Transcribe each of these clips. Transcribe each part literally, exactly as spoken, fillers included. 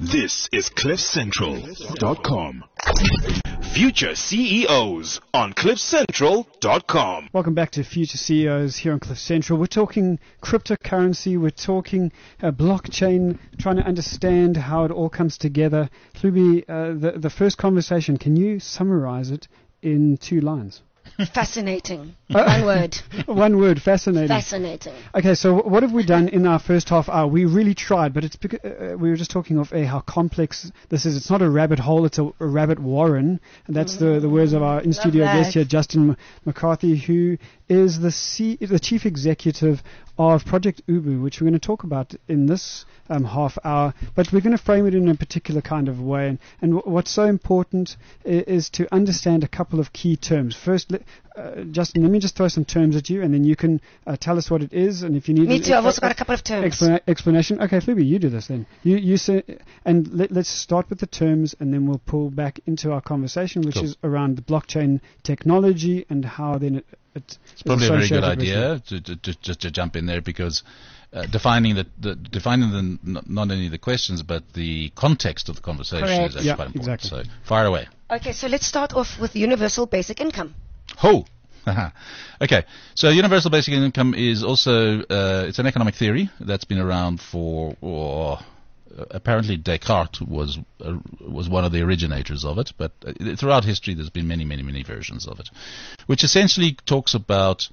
This is cliff central dot com. Future C E Os on cliff central dot com. Welcome back to Future C E Os here on Cliff Central. We're talking cryptocurrency, we're talking uh, blockchain, trying to understand how it all comes together. Hlubi, uh, the, the first conversation, can you summarize it in two lines? Fascinating. One word. One word, fascinating. Fascinating. Okay, so what have we done in our first half hour? We really tried, but it's because, uh, we were just talking off air how complex this is. It's not a rabbit hole, it's a, a rabbit warren. And that's mm-hmm. the, the words of our in-studio guest here, Justin McCarthy, who is the C, the chief executive of Project Ubu, which we're going to talk about in this um, half hour, but we're going to frame it in a particular kind of way. And, and w- what's so important is, is to understand a couple of key terms. First, uh, Justin, let me just throw some terms at you, and then you can uh, tell us what it is, and if you need me an too. I've also got a couple of terms. Explana- explanation. Okay, Hlubi, you do this then. You you say, and let, let's start with the terms, and then we'll pull back into our conversation, which cool. is around the blockchain technology and how then it. It it's probably a very good idea to, to, to just to jump in there because uh, defining the, the defining the n- not only the questions but the context of the conversation Correct. is actually yeah, quite important. Exactly. So fire away. Okay, so let's start off with universal basic income. Ho. Okay, so universal basic income is also uh, it's an economic theory that's been around for. Oh, apparently Descartes was uh, was one of the originators of it, but uh, throughout history there's been many, many, many versions of it, which essentially talks about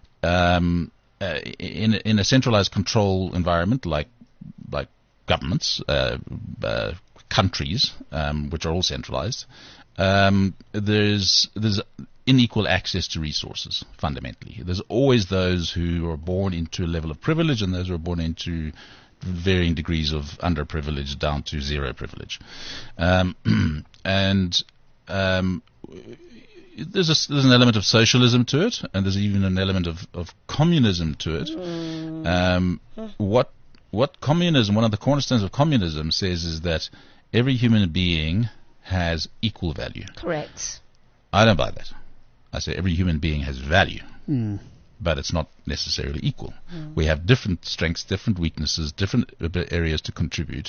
um, uh, in in a centralized control environment like like governments, uh, uh, countries, um, which are all centralized. Um, there's there's unequal access to resources. Fundamentally, there's always those who are born into a level of privilege and those who are born into varying degrees of underprivilege down to zero privilege. Um, and um, there's, a, there's an element of socialism to it, and there's even an element of, of communism to it. Mm. Um, what what communism, one of the cornerstones of communism says is that every human being has equal value. Correct. I don't buy that. I say every human being has value. Mm. But it's not necessarily equal. Mm. We have different strengths, different weaknesses, different areas to contribute.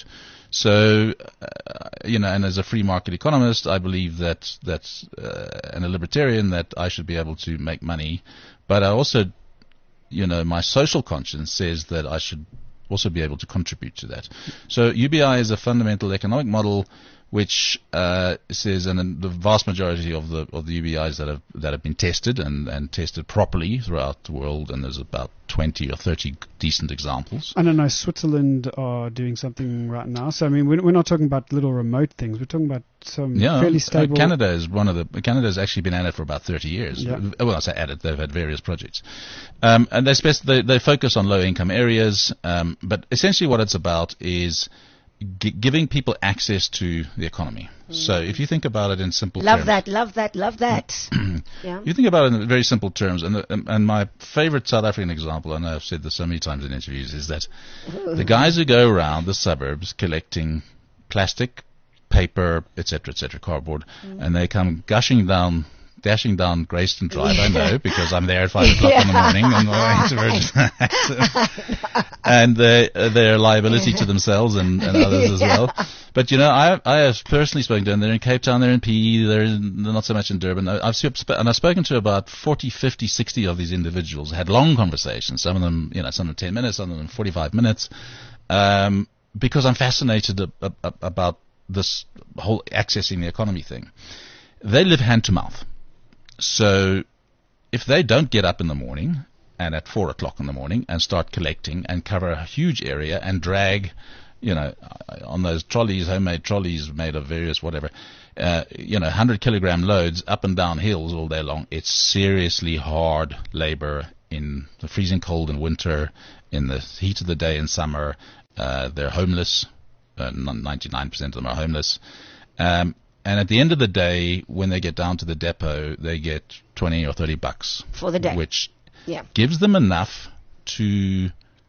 So, uh, you know, and as a free market economist, I believe that, that uh, and a libertarian, that I should be able to make money. But I also, you know, my social conscience says that I should also be able to contribute to that. So U B I is a fundamental economic model which uh, says, and the vast majority of the of the U B Is that have that have been tested and, and tested properly throughout the world, and there's about twenty or thirty decent examples. I don't know, Switzerland are doing something right now. So I mean, we're, we're not talking about little remote things. We're talking about some yeah, fairly stable. Uh, Canada is one of the. Canada has actually been at it for about thirty years. Yeah. Well, I say at it, they've had various projects, um, and they, spec- they they focus on low income areas. Um, but essentially, what it's about is G- giving people access to the economy. Mm. So if you think about it in simple love terms. Love that, love that, love that. Yeah. You think about it in very simple terms, and the, and my favorite South African example, I know I've said this so many times in interviews, is that Ooh. the guys who go around the suburbs collecting plastic, paper, et cetera, et cetera, cardboard, mm. and they come gushing down dashing down Grayston Drive, I know, because I'm there at five o'clock yeah. in the morning on my way to Virgin. And they, uh, their liability to themselves and, and others as well. But, you know, I I have personally spoken to them. They're in Cape Town, they're in P E, they're, in, they're not so much in Durban. I've sp- And I've spoken to about forty, fifty, sixty of these individuals, had long conversations, some of them, you know, some of them ten minutes, some of them forty-five minutes, um, because I'm fascinated ab- ab- about this whole accessing the economy thing. They live hand to mouth. So if they don't get up in the morning and at four o'clock in the morning and start collecting and cover a huge area and drag, you know, on those trolleys, homemade trolleys made of various whatever, uh, you know, one hundred kilogram loads up and down hills all day long, it's seriously hard labor in the freezing cold in winter, in the heat of the day in summer. Uh, they're homeless. Uh, ninety-nine percent of them are homeless. Um, And at the end of the day, when they get down to the depot, they get twenty or thirty bucks for the day, which yeah. gives them enough to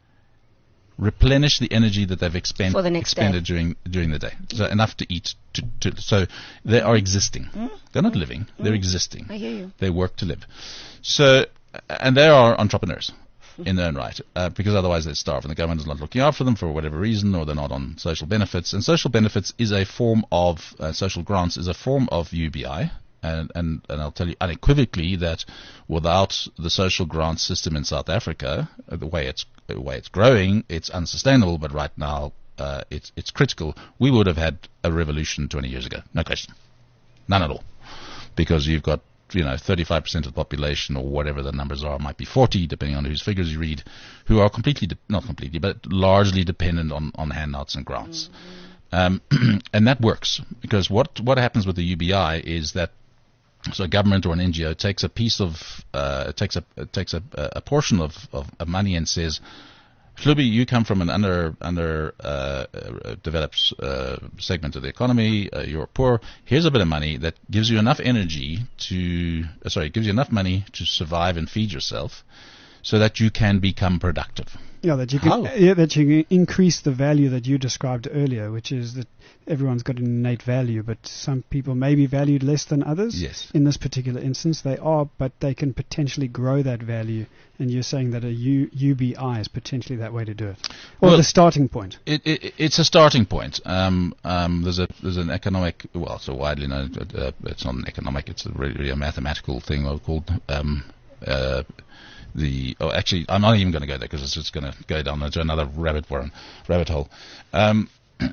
replenish the energy that they've expend, for the next expended day. during during the day. So enough to eat. To, to, so they are existing. Mm. They're not living. Mm. They're existing. I hear you. They work to live. So, and they are entrepreneurs. in their own right, uh, because otherwise they starve, and the government is not looking out for them for whatever reason, or they're not on social benefits. And social benefits is a form of, uh, social grants is a form of U B I. And, and, and I'll tell you unequivocally that without the social grant system in South Africa, uh, the way it's the way it's growing, it's unsustainable. But right now, uh, it's it's critical. We would have had a revolution twenty years ago, no question, none at all, because you've got, you know, thirty-five percent of the population, or whatever the numbers are, might be forty, depending on whose figures you read, who are completely de- not completely, but largely dependent on on handouts and grants. Mm-hmm. Um, and that works, because what what happens with the U B I is that, so a government or an N G O takes a piece of, uh, takes a takes a, a portion of, of, of money and says, Hlubi, you come from an under under uh, uh, developed uh, segment of the economy. Uh, you're poor. Here's a bit of money that gives you enough energy to, uh, sorry, gives you enough money to survive and feed yourself, so that you can become productive. Yeah, that you can How? yeah, that you can increase the value that you described earlier, which is that everyone's got an innate value, but some people may be valued less than others. Yes. In this particular instance, they are, but they can potentially grow that value. And you're saying that a U, UBI is potentially that way to do it, or Well, the starting point. It, it, it's a starting point. Um, um, there's a there's an economic, well, it's a widely known. Uh, it's not an economic. It's a really a mathematical thing called. Um, uh, The oh, actually, I'm not even going to go there because it's just going to go down into another rabbit warren, rabbit hole. Um,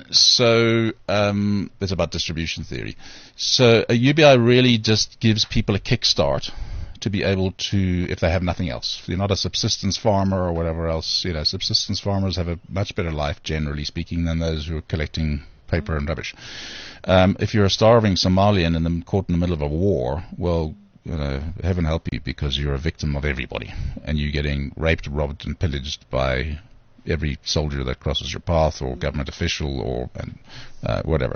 so um, it's about distribution theory. So a U B I really just gives people a kickstart to be able to, if they have nothing else. If you're not a subsistence farmer or whatever else, you know, subsistence farmers have a much better life, generally speaking, than those who are collecting paper and rubbish. Um, if you're a starving Somalian and then caught in the middle of a war, well, you know, heaven help you, because you're a victim of everybody, and you're getting raped, robbed, and pillaged by every soldier that crosses your path, or government official, or and, uh, whatever.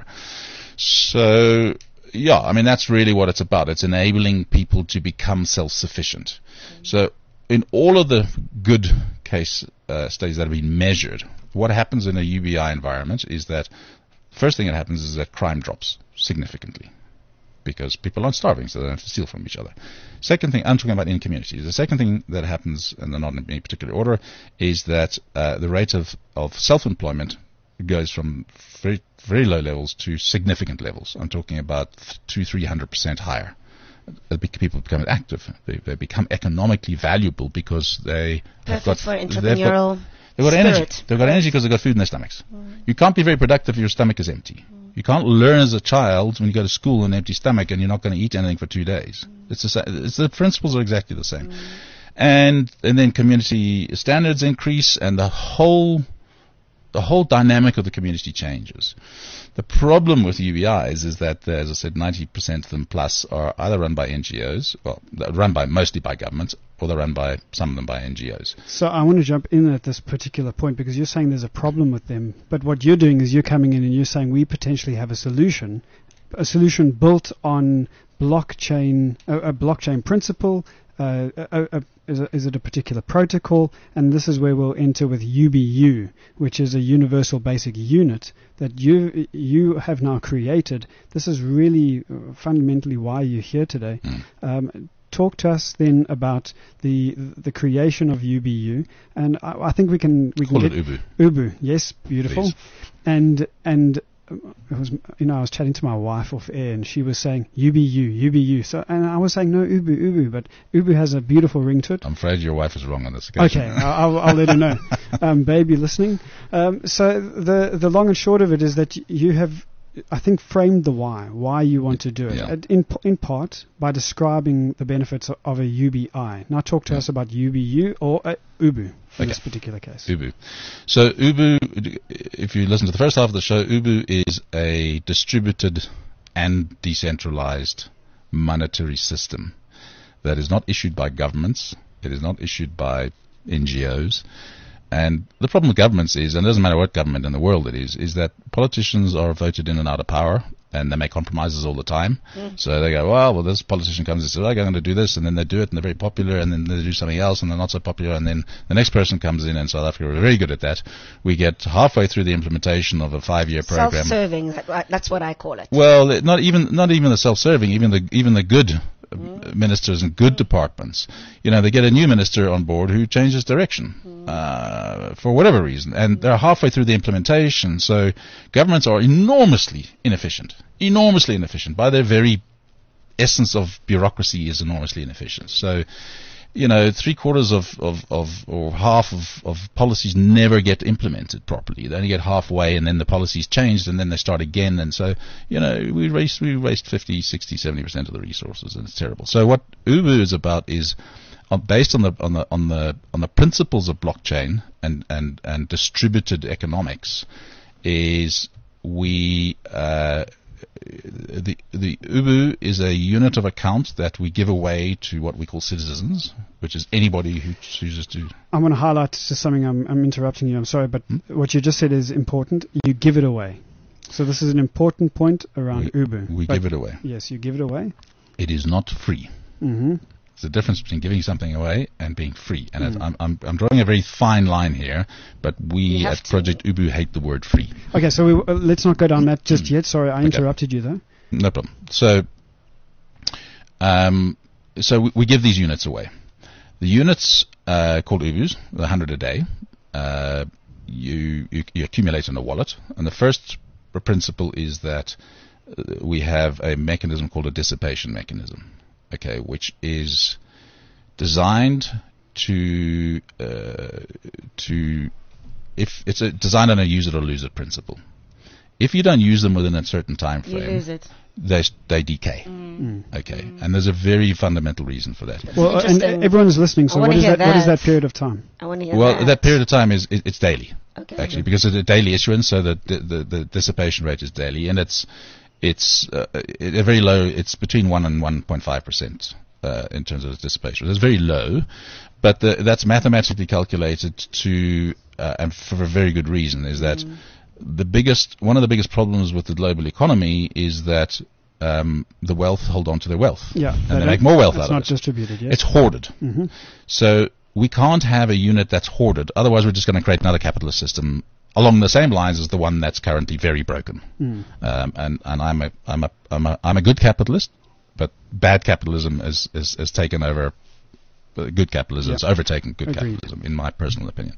So, yeah, I mean, that's really what it's about. It's enabling people to become self-sufficient. Mm-hmm. So, in all of the good case uh, studies that have been measured, what happens in a U B I environment is that first thing that happens is that crime drops significantly, because people aren't starving, so they don't have to steal from each other. Second thing, I'm talking about in communities. The second thing that happens, and they're not in any particular order, is that uh, the rate of, of self-employment goes from very very low levels to significant levels. I'm talking about two, three hundred percent higher. People become active. They, they become economically valuable because they Perfect have got for entrepreneurial they've got spirit. energy. They've got energy because they've got food in their stomachs. Mm. You can't be very productive if your stomach is empty. Mm. You can't learn as a child when you go to school on an empty stomach and you're not going to eat anything for two days. Mm. It's the sa- it's the principles are exactly the same. Mm. And and then community standards increase, and the whole the whole dynamic of the community changes. The problem with U B Is is that, uh, as I said, ninety percent of them plus are either run by N G Os, well, they're run by mostly by governments, or they're run by some of them by N G Os. So I want to jump in at this particular point, because you're saying there's a problem with them, but what you're doing is you're coming in and you're saying we potentially have a solution, a solution built on blockchain, a, a blockchain principle. Uh, a, a, is, a, is it a particular protocol? And this is where we'll enter with U B U, which is a universal basic unit that you you have now created. This is really uh, fundamentally why you're here today. Mm. Um, talk to us then about the the creation of U B U, and I, I think we can we Call can it get Ubu. Ubu, yes, beautiful, Please. and and. It was, you know, I was chatting to my wife off air, and she was saying U B U, U B U. So, and I was saying no, Ubu, Ubu, but Ubu has a beautiful ring to it. I'm afraid your wife is wrong on this occasion. Okay, I'll, I'll let her know. Um, baby, listening. Um, so the the long and short of it is that you have, I think, framed the why, why you want to do it, Yeah. in in part by describing the benefits of, of a U B I. Now, talk to Yeah. us about U B U or a Ubu for Okay. this particular case. Ubu. So Ubu, if you listen to the first half of the show, Ubu is a distributed and decentralized monetary system that is not issued by governments. It is not issued by N G Os. And the problem with governments is, and it doesn't matter what government in the world it is, is that politicians are voted in and out of power, and they make compromises all the time. Mm. So they go, well, well, this politician comes and says, oh, I'm going to do this, and then they do it, and they're very popular, and then they do something else, and they're not so popular, and then the next person comes in, and South Africa, we're very good at that. We get halfway through the implementation of a five-year program. Self-serving, that, that's what I call it. Well, not even not even the self-serving, even the even the good Mm. ministers in good departments, you know, they get a new minister on board who changes direction mm. uh, for whatever reason, and mm. they're halfway through the implementation. So governments are enormously inefficient, enormously inefficient. By their very essence of bureaucracy is enormously inefficient. So, you know, three quarters of, of, of or half of, of policies never get implemented properly. They only get halfway, and then the policy's changed, and then they start again. And so, you know, we waste we waste fifty, sixty, seventy percent of the resources, and it's terrible. So what Ubu is about is uh, based on the on the on the on the principles of blockchain and and and distributed economics. Is we uh, The the Ubu is a unit of account that we give away to what we call citizens, which is anybody who chooses to. I want to highlight just something. I'm, I'm interrupting you. I'm sorry, but hmm? what you just said is important. You give it away. So this is an important point around we, Ubu. We but give it away. Yes, you give it away. It is not free. Mm-hmm. There's a difference between giving something away and being free. And mm. I'm, I'm, I'm drawing a very fine line here, but we at Project Ubu hate the word free. Okay, so we, uh, let's not go down that just yet. Sorry, I interrupted okay. you there. No problem. So, um, so we, we give these units away. The units uh, called Ubus, one hundred a day, uh, you, you you accumulate in a wallet. And the first principle is that uh, we have a mechanism called a dissipation mechanism. Okay, which is designed to uh, to if it's a, designed on a use it or lose it principle. If you don't use them within a certain time frame, you lose it. They they decay. Mm. Okay, mm. and there's a very fundamental reason for that. Well, and everyone is listening. So what is that, that? What is that period of time? I want to hear well, that. that period of time is it, it's daily. Okay. Actually, because it's a daily issuance, so the the, the the dissipation rate is daily, and it's It's uh, a very low. It's between one and one point five percent uh, in terms of its dissipation. It's very low, but the, that's mathematically calculated to, uh, and for a very good reason, is that mm. the biggest, one of the biggest problems with the global economy is that um, the wealth hold on to their wealth, yeah, and they make more wealth out of it. It's not distributed. Yes. It's hoarded. Mm-hmm. So we can't have a unit that's hoarded. Otherwise, we're just going to create another capitalist system along the same lines as the one that's currently very broken. Mm. Um, and, and I'm a I'm a I'm a I'm a good capitalist, but bad capitalism is is, is taken over. Uh, good capitalism has yep. overtaken good Agreed. capitalism, in my personal opinion.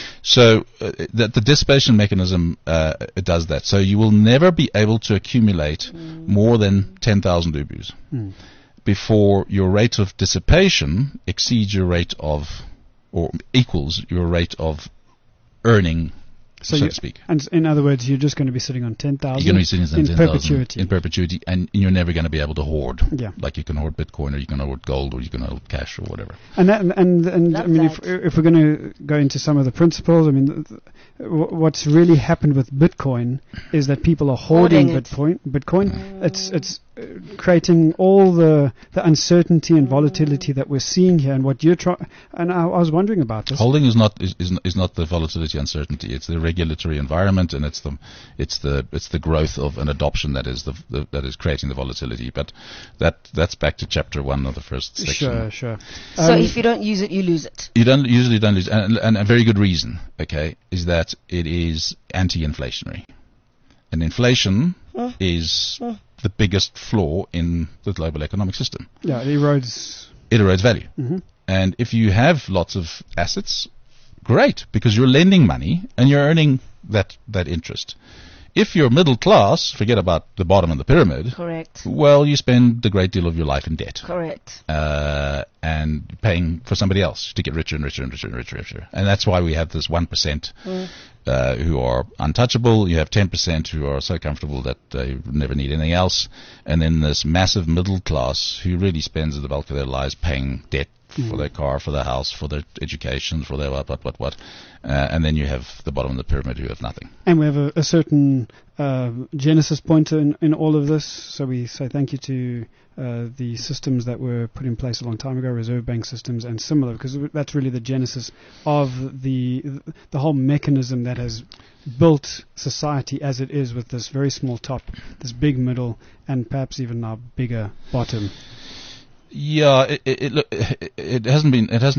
So uh, the, the dissipation mechanism uh, it does that. So you will never be able to accumulate mm. more than ten thousand Ubus mm. before your rate of dissipation exceeds your rate of, or equals your rate of earning. So, so you, to speak. And in other words, you're just going to be sitting on ten thousand You're going to be sitting on in perpetuity. In perpetuity, and you're never going to be able to hoard. Yeah. Like you can hoard Bitcoin, or you can hoard gold, or you can hoard cash, or whatever. And that, and and, and I mean, if if we're going to go into some of the principles, I mean, th- th- what's really happened with Bitcoin is that people are hoarding, hoarding Bitcoin. Bitcoin. Mm. It's it's creating all the the uncertainty and volatility that we're seeing here. And what you're trying, and I, I was wondering about this. Holding is not is, is is not the volatility uncertainty. It's the regulatory environment, and it's the it's the it's the growth of an adoption that is the, the that is creating the volatility. But that that's back to chapter one of the first section. Sure, sure. So um, if you don't use it, you lose it. You don't usually don't lose, and, and a very good reason, okay, is that it is anti-inflationary, and inflation mm. is mm. the biggest flaw in the global economic system. Yeah, it erodes. It erodes value, mm-hmm. and if you have lots of assets, great, because you're lending money and you're earning that that interest. If you're middle class, forget about the bottom of the pyramid. Correct. Well, you spend a great deal of your life in debt. Correct. Uh, and paying for somebody else to get richer and richer and richer and richer and richer. And that's why we have this one percent mm. uh, who are untouchable. You have ten percent who are so comfortable that they never need anything else. And then this massive middle class who really spends the bulk of their lives paying debt mm. for their car, for their house, for their education, for their what, what, what, what. Uh, and then you have the bottom of the pyramid who have nothing. And we have a, a certain uh, genesis point in, in all of this. So we say thank you to uh, the systems that were put in place a long time ago, Reserve Bank systems and similar, because that's really the genesis of the the whole mechanism that has built society as it is, with this very small top, this big middle, and perhaps even now bigger bottom. Yeah, it, it, it, it, it hasn't been it hasn't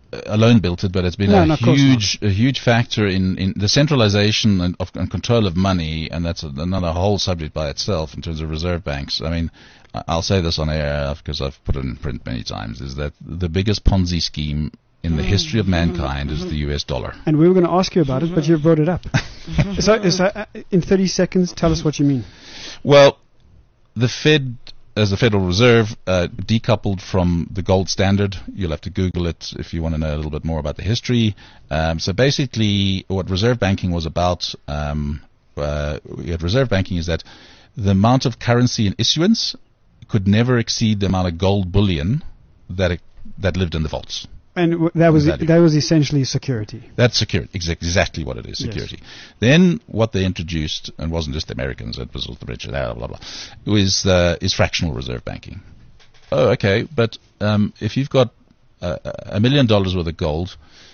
alone built it, but it's been No, a no, of course huge, a huge factor in, in the centralization and, of, and control of money, and that's a, another whole subject by itself in terms of reserve banks. I mean, I- I'll say this on air because I've put it in print many times: is that the biggest Ponzi scheme in the history of mankind is the U S dollar. And we were going to ask you about it, but you brought it up. so, so uh, in thirty seconds, tell us what you mean. Well, the Fed, as the Federal Reserve, uh, decoupled from the gold standard. You'll have to Google it if you want to know a little bit more about the history. Um, so basically, what reserve banking was about, um, uh, at reserve banking is that the amount of currency in issuance could never exceed the amount of gold bullion that it, that lived in the vaults. And w- that was Value. that was essentially security. That's security, exact, exactly what it is, security. Yes. Then what they introduced, and wasn't just the Americans, it was also the British, blah, blah, blah, was, uh, is fractional reserve banking. Oh, okay, but um, if you've got uh, a million dollars worth of gold,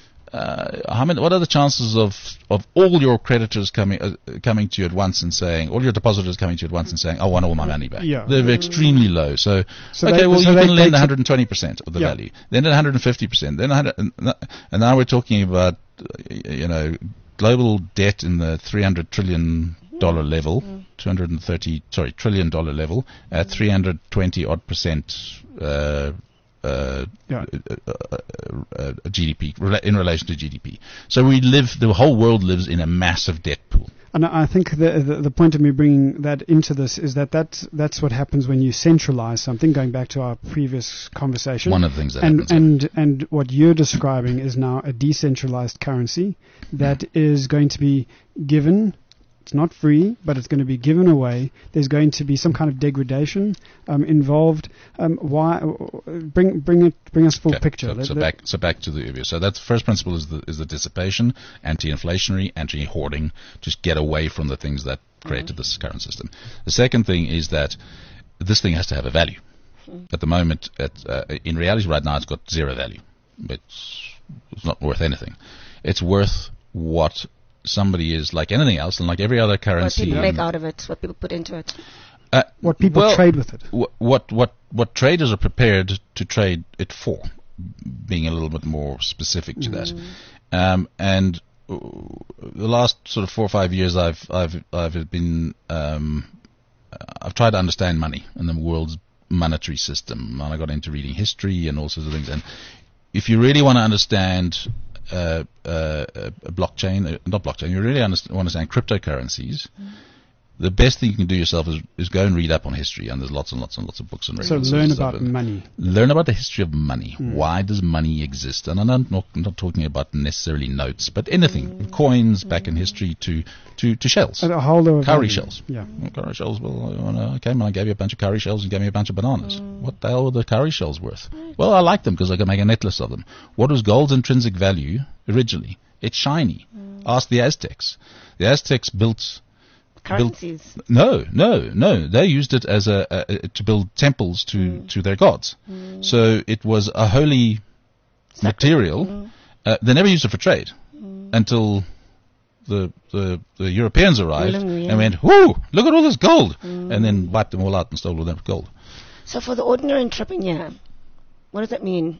uh, how many, what are the chances of, of all your creditors coming uh, coming to you at once and saying, all your depositors coming to you at once and saying, I want all my money back? Yeah. They're extremely low. So, So okay, they- well, so you they- can they lend took- one hundred twenty percent of the Yeah. value, then at one hundred fifty percent, then one hundred, and and now we're talking about, uh, you know, global debt in the three hundred trillion dollar level, two hundred thirty, sorry, trillion dollar level, at three hundred twenty odd percent uh, uh, Yeah. uh, uh, uh, G D P rela- in relation to G D P. So we live, the whole world lives in a massive debt pool. And I think the, the the point of me bringing that into this is that that's, that's what happens when you centralize something, going back to our previous conversation. One of the things that and, happens. yeah. And, and what you're describing is now a decentralized currency that is going to be given. It's not free, but it's going to be given away. There's going to be some kind of degradation um, involved. Um, why? Bring bring it bring us full Okay, picture. So, Let- so let- back, so back to the U B U. So that's the first principle is the is the dissipation, anti-inflationary, anti-hoarding. Just get away from the things that created this current system. The second thing is that this thing has to have a value. At the moment, at, uh, in reality, right now, it's got zero value. It's it's not worth anything. It's worth what somebody is, like anything else, and like every other What currency. people make out of it, what people put into it. Uh, what people well, trade with it. wh- what what what traders are prepared to trade it for, being a little bit more specific to that. Um, and uh, the last sort of four or five years, I've I've I've been um, I've tried to understand money and the world's monetary system, and I got into reading history and all sorts of things. And if you really want to understand uh, uh, a blockchain, uh, not blockchain, you really understand, want to understand cryptocurrencies. The best thing you can do yourself is, is go and read up on history, and there's lots and lots and lots of books and So records learn and stuff. about money. Learn about the history of money. Why does money exist? And I'm not, not, not talking about necessarily notes, but anything, coins back in history to to, to shells. A whole lot of Cowrie value. shells. Yeah. Well, cowrie shells, well, uh, okay, well, I gave you a bunch of cowrie shells and gave me a bunch of bananas. What the hell were the cowrie shells worth? Well, I like them because I can make a necklace of them. What was gold's intrinsic value originally? It's shiny. Ask the Aztecs. The Aztecs built... Currencies. No, no, no. They used it as a, a, a to build temples to, mm. to their gods. Mm. So it was a holy Sacred. material. Mm. Uh, they never used it for trade mm. until the, the the Europeans arrived Willingly, yeah. and went, "Whoo! Look at all this gold!" Mm. And then wiped them all out and stole all that gold. So for the ordinary entrepreneur, what does that mean?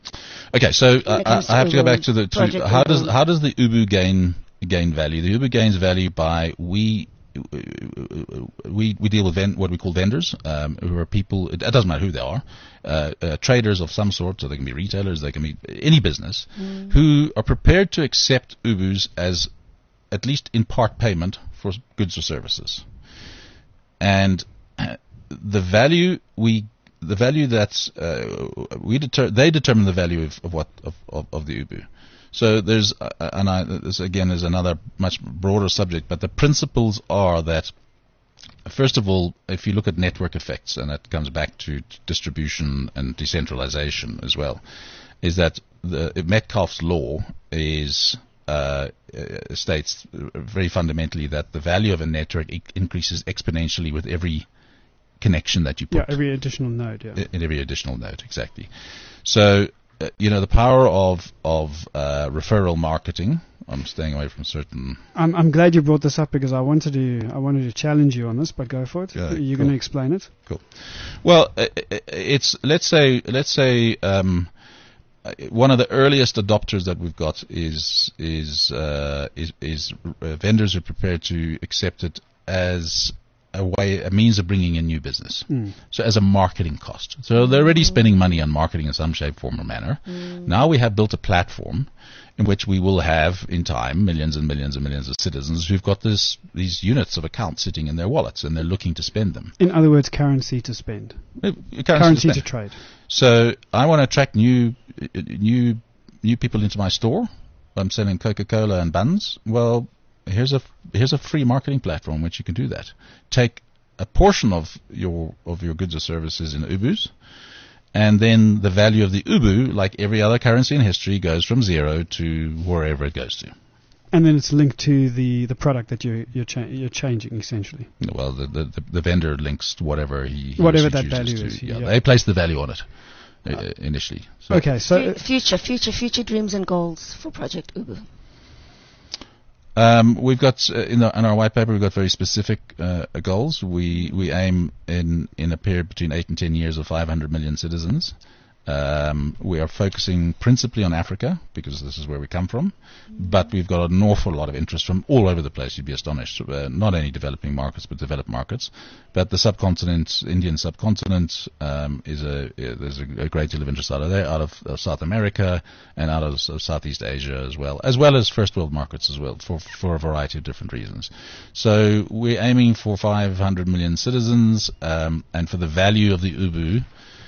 Okay, so uh, I, I have to go back to the to how does involved. how does the U B U gain gain value? The U B U gains value by we. We we deal with ven- what we call vendors, um, who are people. It, it doesn't matter who they are, uh, uh, traders of some sort. So they can be retailers, they can be any business, mm. who are prepared to accept U B Us as at least in part payment for goods or services. And uh, the value we the value that's uh, we deter- they determine the value of, of what of, of, of the U B U. So there's, uh, and I, this again is another much broader subject, but the principles are that, first of all, if you look at network effects, and that comes back to distribution and decentralization as well, is that the Metcalfe's law is uh, uh, states very fundamentally that the value of a network I- increases exponentially with every connection that you put. Yeah, every additional node, yeah. In every additional node, exactly. So, Uh, you know, the power of of uh, referral marketing. I'm staying away from certain. I'm I'm glad you brought this up because I wanted to I wanted to challenge you on this, but go for it. Yeah, You're cool. going to explain it. Cool. Well, uh, it's let's say let's say um, one of the earliest adopters that we've got is is uh, is, is uh, vendors who are prepared to accept it as a way, a means of bringing in new business. Mm. So as a marketing cost. So they're already spending money on marketing in some shape, form, or manner. Mm. Now we have built a platform in which we will have, in time, millions and millions and millions of citizens who've got this these units of accounts sitting in their wallets, and they're looking to spend them. In other words, currency to spend. Uh, currency, currency to, to trade. So I want to attract new, uh, new, new people into my store. I'm selling Coca-Cola and buns. Well, here's a here's a free marketing platform which you can do that. Take a portion of your of your goods or services in Ubus, and then the value of the Ubu, like every other currency in history, goes from zero to wherever it goes to. And then it's linked to the, the product that you you're cha- you're changing essentially. Well, the, the the vendor links to whatever he, he whatever he that chooses value to. is. Yeah, Yeah. They place the value on it uh, initially. So Okay, so Fu- future, future, future dreams and goals for Project Ubu. Um, we've got uh, in, the, in our white paper we've got very specific uh, goals. We we aim in in a period between eight and ten years of five hundred million citizens. Um, we are focusing principally on Africa because this is where we come from, but we've got an awful lot of interest from all over the place. You'd be astonished. Uh, not only developing markets, but developed markets. But the subcontinent, Indian subcontinent, um, is a uh, there's a, a great deal of interest out of there, out of uh, South America and out of uh, Southeast Asia as well, as well as first world markets as well, for for a variety of different reasons. So we're aiming for five hundred million citizens, um, and for the value of the Ubu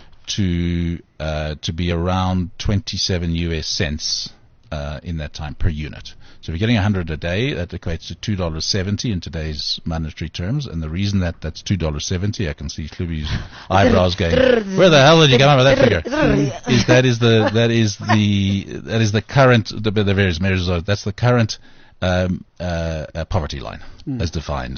to uh, to be around twenty-seven U S cents uh, in that time per unit. So if you're getting one hundred a day, that equates to two dollars seventy in today's monetary terms. And the reason that that's two dollars seventy, I can see Fluby's eyebrows going, where the hell did you come up with that figure? is that is the that is the that is the current the, the various measures of that's the current um, uh, uh, poverty line mm. as defined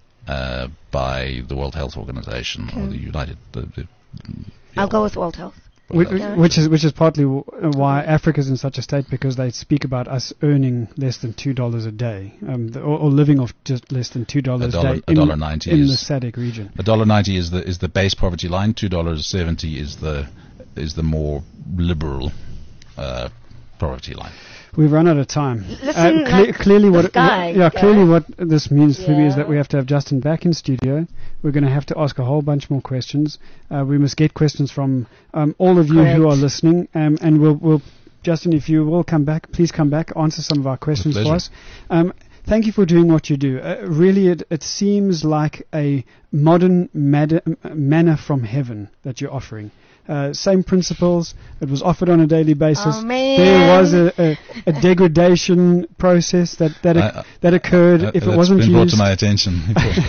uh, by the World Health Organization mm. or the United. The, the, I'll go with World Health. Which, which is which is partly w- why Africa's in such a state, because they speak about us earning less than two dollars a day, um, the, or, or living off just less than two dollars a, a day a dollar ninety in is the S A D C region. A dollar ninety is the is the base poverty line. Two dollars seventy is the is the more liberal uh, poverty line. We've run out of time. Listen, uh, cle- like clearly, what, guy, what yeah, guy. clearly what this means, Phoebe, yeah. is that we have to have Justin back in studio. We're going to have to ask a whole bunch more questions. Uh, we must get questions from um, all of you Correct. who are listening, um, and we'll, we'll, Justin, if you will come back, please come back, answer some of our questions for us. Um, thank you for doing what you do. Uh, really, it, it seems like a modern mad- manna from heaven that you're offering. Uh, same principles. It was offered on a daily basis. Oh, man. There was a, a, a degradation process that that, I, uh, that occurred uh, if it wasn't been used. brought to my attention.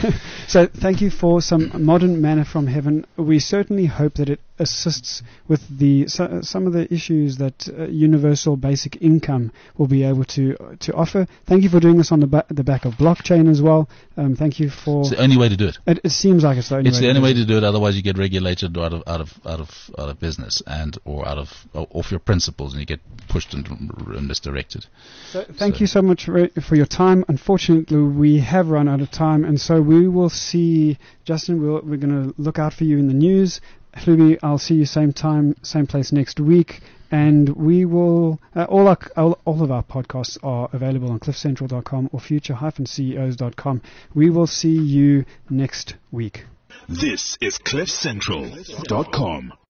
So thank you for some modern manna from heaven. We certainly hope that it assists with the so, some of the issues that uh, universal basic income will be able to uh, to offer. Thank you for doing this on the, ba- the back of blockchain as well. Um, thank you for. It's the only way to do it. It, it seems like it's the only it's way. It's the to only do way it. to do it. Otherwise, you get regulated out of out of out of out of business and or out of off your principles, and you get pushed and, and misdirected. So thank so. you so much for, for your time. Unfortunately, we have run out of time, and so we will see Justin. We'll, we're going to look out for you in the news. Fluby, I'll see you same time, same place next week. And we will, uh, all, our, all, all of our podcasts are available on cliff central dot com or future dash C E Os dot com. We will see you next week. This is cliff central dot com.